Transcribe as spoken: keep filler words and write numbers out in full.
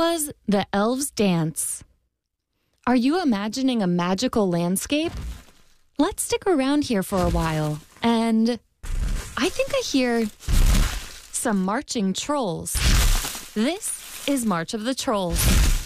was the elves' dance. Are you imagining a magical landscape? Let's stick around here for a while, and I think I hear some marching trolls. This is March of the Trolls.